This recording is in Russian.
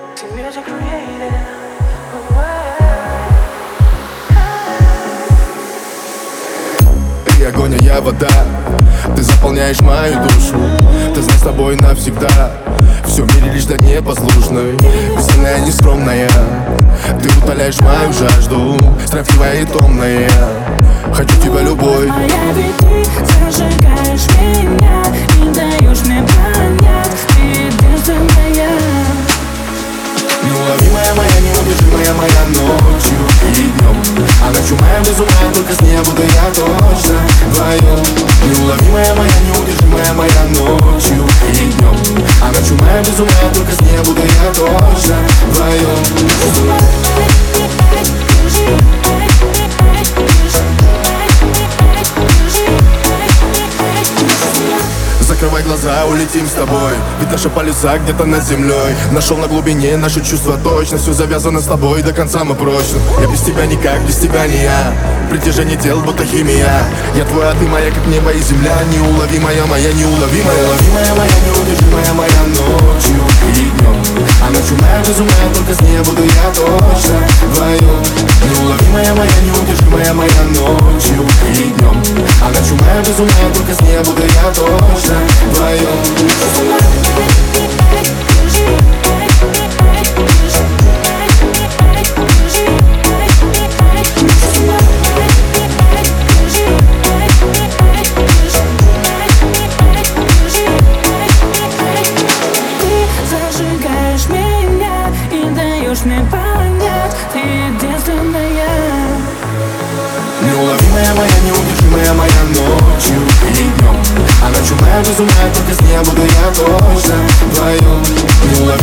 Ты огонь, а я вода. Ты заполняешь мою душу. Ты знаешь, с тобой навсегда. Все в мире лишь для непослушной, бессильная, нескромная. Ты утоляешь мою жажду, строптивая и томная. Хочу тебя, любовь. Моя, ведь ты зажигаешь меня и даешь мне понять, ты единственная. Неуловимая моя, неудержимая моя ночью и днем. А ночью моя безумная, только с ней буду я точно вдвоем. Неуловимая моя, неудержимая моя ночью и днем. А ночью моя безумная, только с ней буду я точно вдвоем. Закрывай глаза, улетим с тобой. Ведь наши полюса где-то над землей. Нашел на глубине наши чувства точно. Все завязано с тобой, до конца мы прочно. Я без тебя никак, без тебя не я. Притяжение тел, будто химия. Я твой, а ты моя, как небо и земля. Неуловимая моя, неуловимая. Неуловимая моя, неудержимая моя ночью и днем. А ночью моя безумная, только с ней буду я точно вдвоем. Неуловимая моя, неудержимая моя ночью и днем. А ночью моя безумная, только с ней буду я точно вдвоем. Мне понять, ты единственная. Неуловимая моя, неудержимая моя ночью и днем. А ночью моя безумная, только с ней буду я точно вдвоем.